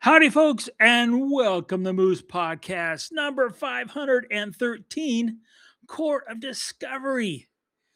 Howdy, folks, and welcome to Moose Podcast number 513, Court of Discovery.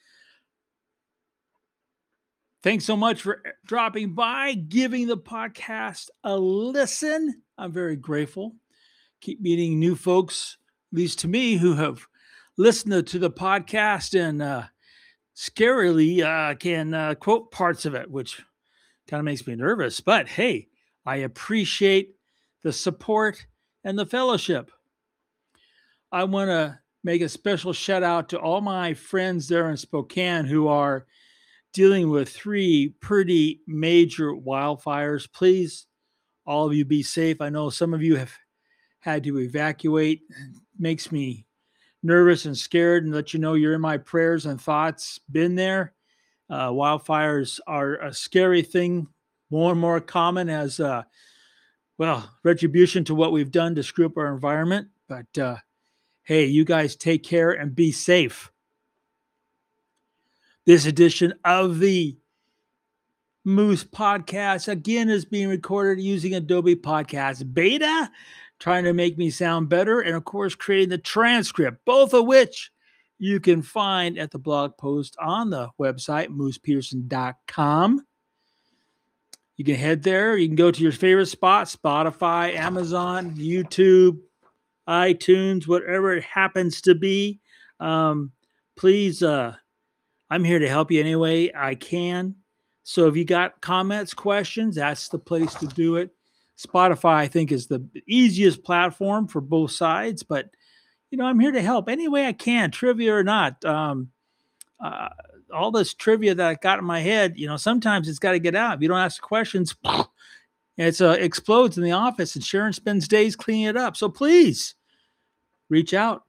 Thanks so much for dropping by, giving the podcast a listen. I'm very grateful. Keep meeting new folks, at least to me, who have listened to the podcast and scarily can quote parts of it, which kind of makes me nervous. But hey, I appreciate the support and the fellowship. I want to make a special shout out to all my friends there in Spokane who are dealing with three pretty major wildfires. Please, all of you, be safe. I know some of you have had to evacuate. It makes me nervous and scared, and let you know you're in my prayers and thoughts. Been there. Wildfires are a scary thing, more and more common as retribution to what we've done to screw up our environment. But hey, you guys take care and be safe. This edition of the Moose Podcast again is being recorded using Adobe Podcast Beta, trying to make me sound better, and of course, creating the transcript, both of which you can find at the blog post on the website, moosepeterson.com. You can head there. You can go to your favorite spot, Spotify, Amazon, YouTube, iTunes, whatever it happens to be. Please, I'm here to help you any way I can. So if you got comments, questions, that's the place to do it. Spotify, I think, is the easiest platform for both sides. But, I'm here to help any way I can, trivia or not. All this trivia that I got in my head, sometimes it's got to get out. If you don't ask questions, it explodes in the office, and Sharon spends days cleaning it up. So please reach out.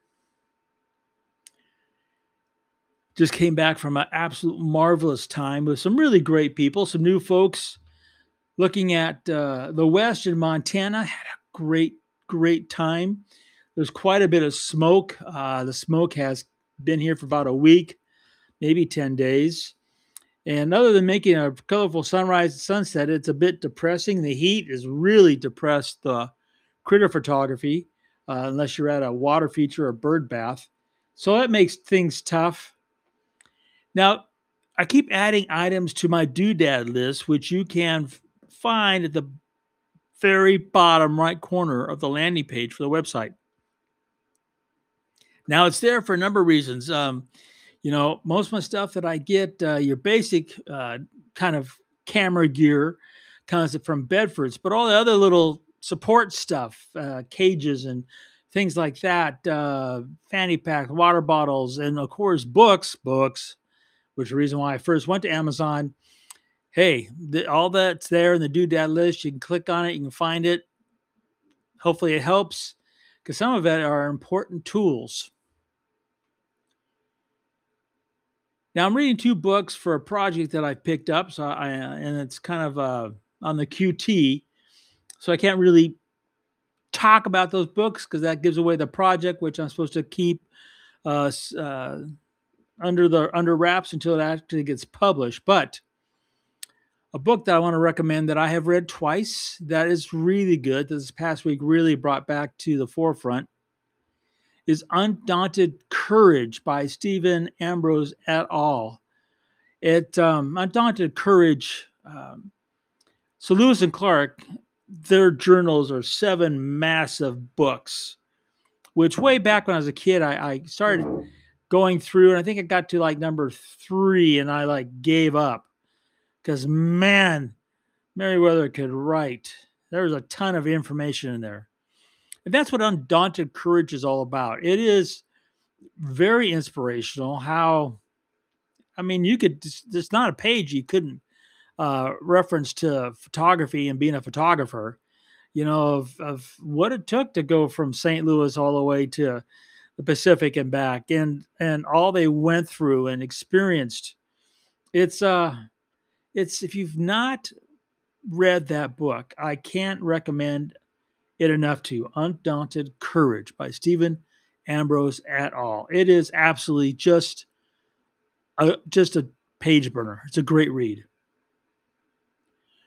Just came back from an absolute marvelous time with some really great people, some new folks looking at the West in Montana. Had a great time. There's quite a bit of smoke. The smoke has been here for about a week, maybe 10 days. And other than making a colorful sunrise and sunset, it's a bit depressing. The heat has really depressed the critter photography, unless you're at a water feature or bird bath. So that makes things tough. Now, I keep adding items to my doodad list, which you can find at the very bottom right corner of the landing page for the website. Now, it's there for a number of reasons. Most of my stuff that I get, your basic kind of camera gear comes from Bedford's, but all the other little support stuff, cages and things like that, fanny pack, water bottles, and of course, books, which is the reason why I first went to Amazon. Hey, all that's there in the doodad list. You can click on it. You can find it. Hopefully it helps, because some of it are important tools. Now, I'm reading 2 books for a project that I picked up, and it's kind of on the QT, so I can't really talk about those books because that gives away the project, which I'm supposed to keep under wraps until it actually gets published. But a book that I want to recommend that I have read twice that is really good, that this past week really brought back to the forefront, is Undaunted Courage by Stephen Ambrose et al. Undaunted Courage. So Lewis and Clark, their journals are 7 massive books, which way back when I was a kid, I started going through, and I think I got to like number 3, and I gave up because, man, Meriwether could write. There was a ton of information in there. And that's what Undaunted Courage is all about. It is very inspirational. There's not a page you couldn't reference to photography and being a photographer, of what it took to go from St. Louis all the way to the Pacific and back, and all they went through and experienced. It's if you've not read that book, I can't recommend it enough to you. Undaunted Courage by Stephen Ambrose et al. It is absolutely just a page burner. It's a great read.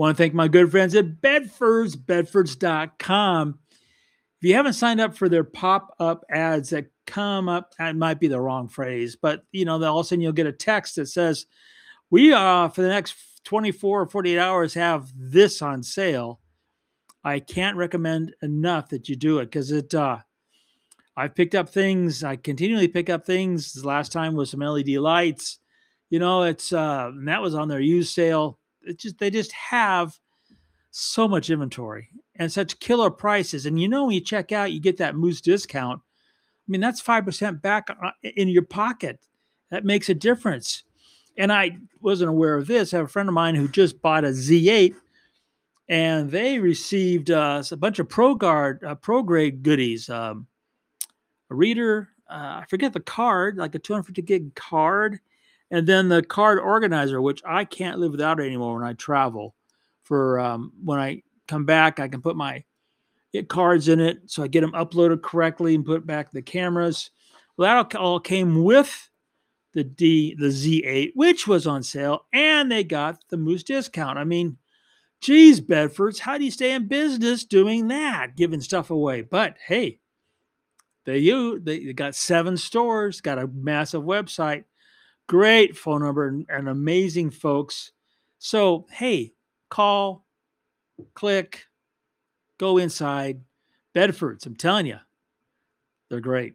Want to thank my good friends at Bedford's, bedfords.com. If you haven't signed up for their pop-up ads that come up, that might be the wrong phrase, but all of a sudden you'll get a text that says, we for the next 24 or 48 hours have this on sale. I can't recommend enough that you do it because I've picked up things. I continually pick up things. The last time was some LED lights. And that was on their used sale. They just have so much inventory and such killer prices. And when you check out, you get that Moose discount. I mean, that's 5% back in your pocket. That makes a difference. And I wasn't aware of this. I have a friend of mine who just bought a Z8, and they received a bunch of pro grade goodies. A reader, I forget the card, like a 250 gig card, and then the card organizer, which I can't live without anymore when I travel. For when I come back, I can put my cards in it, so I get them uploaded correctly and put back the cameras. Well, that all came with the Z8, which was on sale, and they got the Moose discount. I mean, geez, Bedfords, how do you stay in business doing that, giving stuff away? But hey, they got 7 stores, got a massive website, great phone number, and amazing folks. So hey, call, click, go inside. Bedfords, I'm telling you, they're great.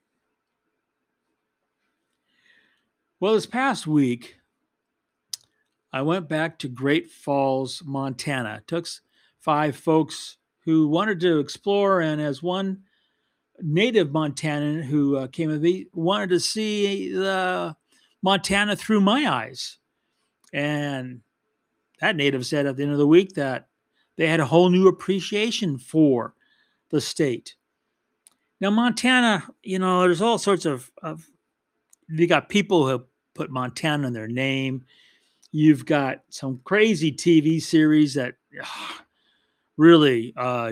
Well, this past week, I went back to Great Falls, Montana. It took 5 folks who wanted to explore, and as one native Montanan who came with me, wanted to see the Montana through my eyes. And that native said at the end of the week that they had a whole new appreciation for the state. Now, Montana, there's all sorts of you got people who put Montana in their name. You've got some crazy TV series that really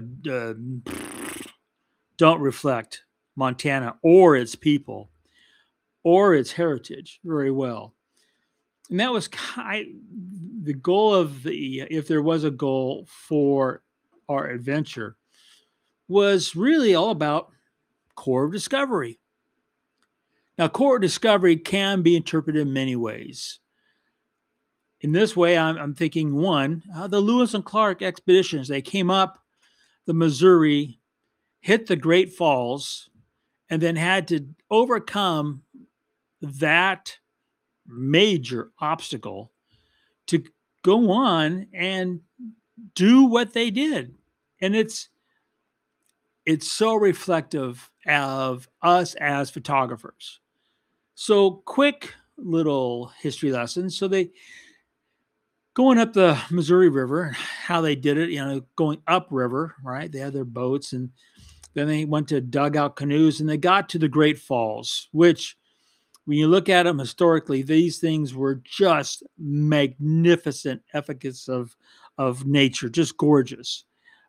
don't reflect Montana or its people or its heritage very well. And that was the goal of if there was a goal for our adventure, was really all about core of discovery. Now, core of discovery can be interpreted in many ways. In this way, I'm thinking, one, the Lewis and Clark expeditions, they came up the Missouri, hit the Great Falls, and then had to overcome that major obstacle to go on and do what they did. And it's so reflective of us as photographers. So quick little history lesson. So they going up the Missouri River, how they did it, going upriver, right? They had their boats, and then they went to dugout canoes, and they got to the Great Falls, which when you look at them historically, these things were just magnificent efficacy of nature, just gorgeous,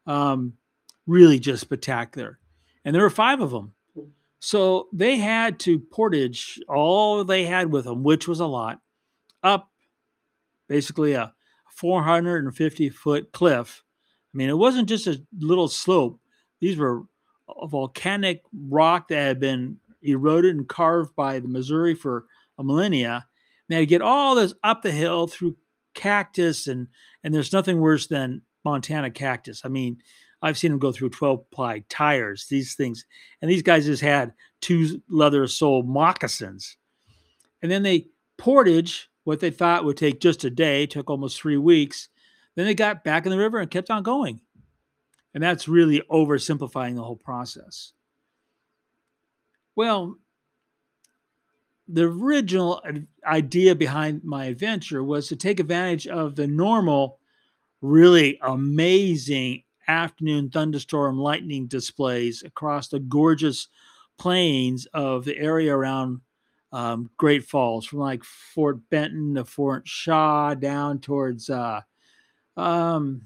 really just spectacular. And there were 5 of them. So they had to portage all they had with them, which was a lot, up basically a 450-foot cliff. I mean, it wasn't just a little slope. These were a volcanic rock that had been eroded and carved by the Missouri for a millennia. They had to get all this up the hill through cactus, and there's nothing worse than Montana cactus. I mean, I've seen them go through 12-ply tires, these things. And these guys just had 2 leather-soled moccasins. And then they portage what they thought would take just a day, took almost 3 weeks. Then they got back in the river and kept on going. And that's really oversimplifying the whole process. Well, the original idea behind my adventure was to take advantage of the normal, really amazing afternoon thunderstorm lightning displays across the gorgeous plains of the area around Great Falls, from like Fort Benton to Fort Shaw down towards past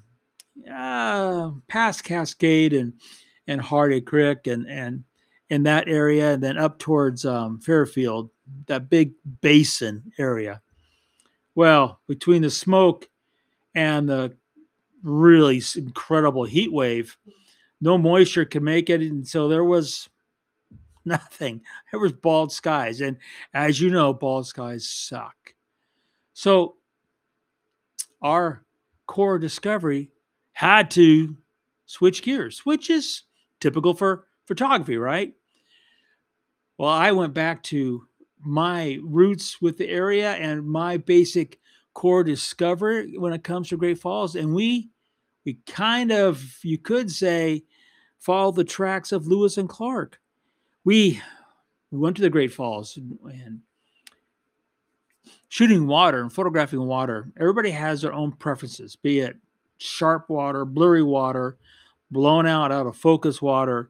Cascade and Hardy Creek and in that area, and then up towards Fairfield, that big basin area. Well, between the smoke and the really incredible heat wave. No moisture could make it, and so there was nothing. There was bald skies, and as you know, bald skies suck. So our core discovery had to switch gears, which is typical for photography, right? Well, I went back to my roots with the area and my basic core discovery when it comes to Great Falls, and we kind of, you could say, follow the tracks of Lewis and Clark. We went to the Great Falls and shooting water and photographing water. Everybody has their own preferences, be it sharp water, blurry water, blown out of focus water.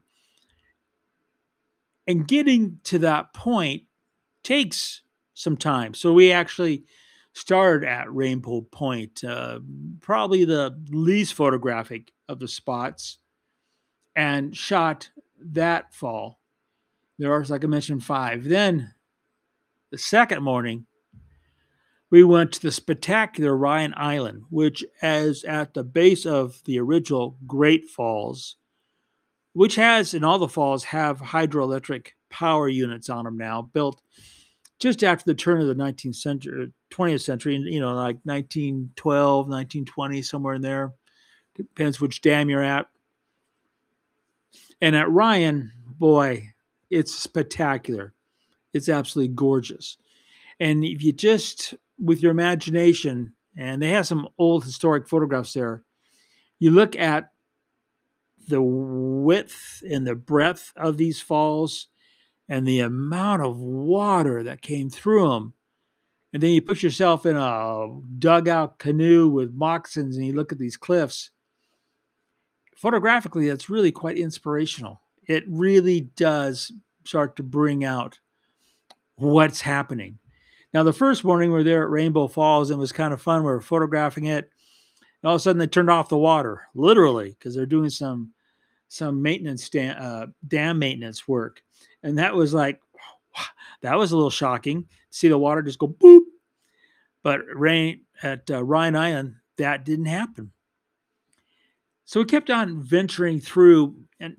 And getting to that point takes some time. So we actually started at Rainbow Point, probably the least photographic of the spots, and shot that fall. There are, like I mentioned, 5. Then the second morning, we went to the spectacular Ryan Island, which is at the base of the original Great Falls, which has, and all the falls have hydroelectric power units on them now, built just after the turn of the 19th century, 20th century, like 1912, 1920, somewhere in there. Depends which dam you're at. And at Ryan, boy, it's spectacular. It's absolutely gorgeous. And if you just, with your imagination, and they have some old historic photographs there, you look at the width and the breadth of these falls and the amount of water that came through them. And then you put yourself in a dugout canoe with moccasins and you look at these cliffs. Photographically, that's really quite inspirational. It really does start to bring out what's happening. Now, the first morning we were there at Rainbow Falls and it was kind of fun. We were photographing it. And all of a sudden they turned off the water, literally, because they're doing some maintenance, dam maintenance work. And that was like, that was a little shocking. See the water just go boop. But rain at Ryan Island, that didn't happen. So we kept on venturing through. And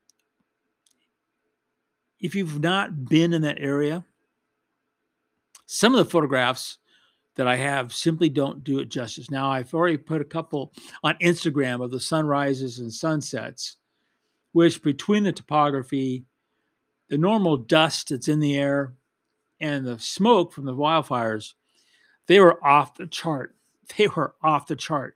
if you've not been in that area, some of the photographs that I have simply don't do it justice. Now, I've already put a couple on Instagram of the sunrises and sunsets, which between the topography, the normal dust that's in the air, and the smoke from the wildfires, they were off the chart. They were off the chart.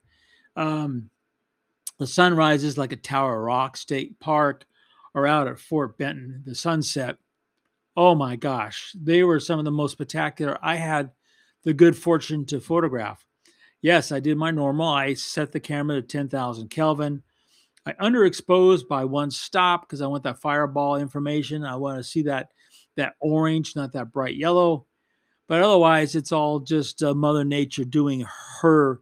The sunrises like at Tower Rock State Park or out at Fort Benton, the sunset, oh my gosh, they were some of the most spectacular I had the good fortune to photograph. Yes, I did my normal. I set the camera to 10,000 Kelvin. I underexposed by one stop because I want that fireball information. I want to see that orange, not that bright yellow. But otherwise, it's all just Mother Nature doing her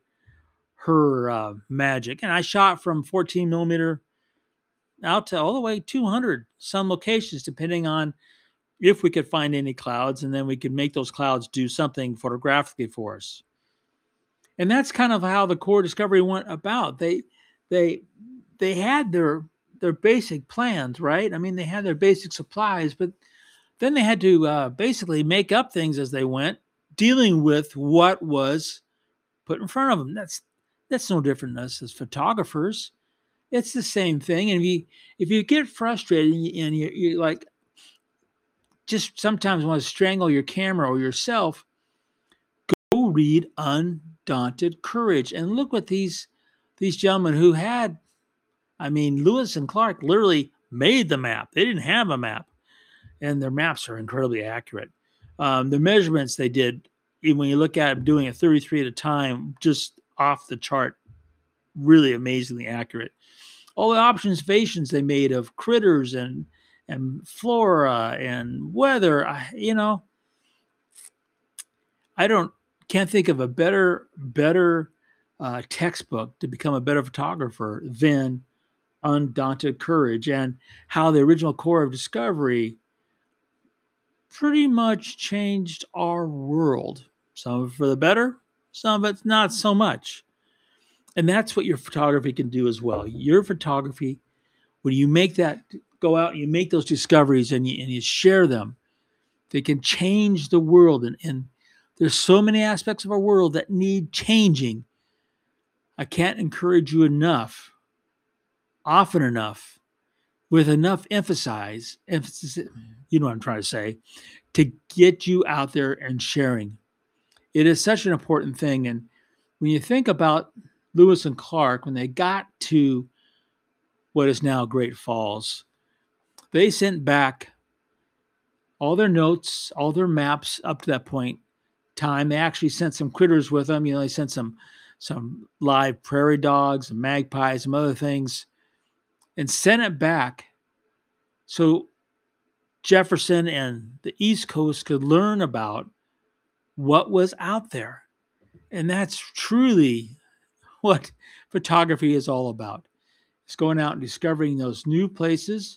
magic. And I shot from 14 millimeter out to all the way 200 some locations, depending on if we could find any clouds, and then we could make those clouds do something photographically for us. And that's kind of how the core discovery went about. They had their basic plans, right? I mean, they had their basic supplies, but then they had to basically make up things as they went, dealing with what was put in front of them. That's no different than us as photographers. It's the same thing. And if you get frustrated and you're like, just sometimes want to strangle your camera or yourself, go read Undaunted Courage and look what these gentlemen who had, I mean, Lewis and Clark literally made the map. They didn't have a map, and their maps are incredibly accurate. The measurements they did, even when you look at them doing it 33 at a time, just off the chart, really amazingly accurate. All the observations they made of critters and flora and weather, I can't think of a better textbook to become a better photographer than Undaunted Courage, and how the original core of discovery pretty much changed our world. Some of it for the better, some of it's not so much. And that's what your photography can do as well. Your photography, when you make that, go out and you make those discoveries and you share them, they can change the world. And there's so many aspects of our world that need changing. I can't encourage you enough, often enough, with enough emphasis, you know what I'm trying to say, to get you out there and sharing. It is such an important thing. And when you think about Lewis and Clark, when they got to what is now Great Falls, they sent back all their notes, all their maps up to that point time. They actually sent some critters with them. They sent some live prairie dogs and magpies, some other things, and sent it back so Jefferson and the East Coast could learn about what was out there. And that's truly what photography is all about. It's going out and discovering those new places,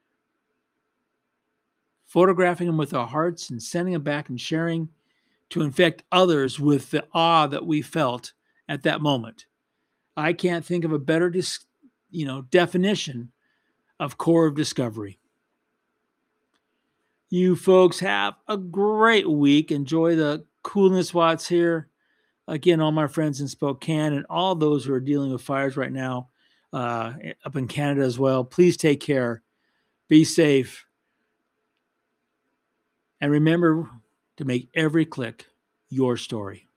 photographing them with our hearts and sending them back and sharing to infect others with the awe that we felt at that moment. I can't think of a better definition of core of discovery. You folks have a great week. Enjoy the coolness while it's here. Again, all my friends in Spokane and all those who are dealing with fires right now up in Canada as well, please take care. Be safe. And remember to make every click your story.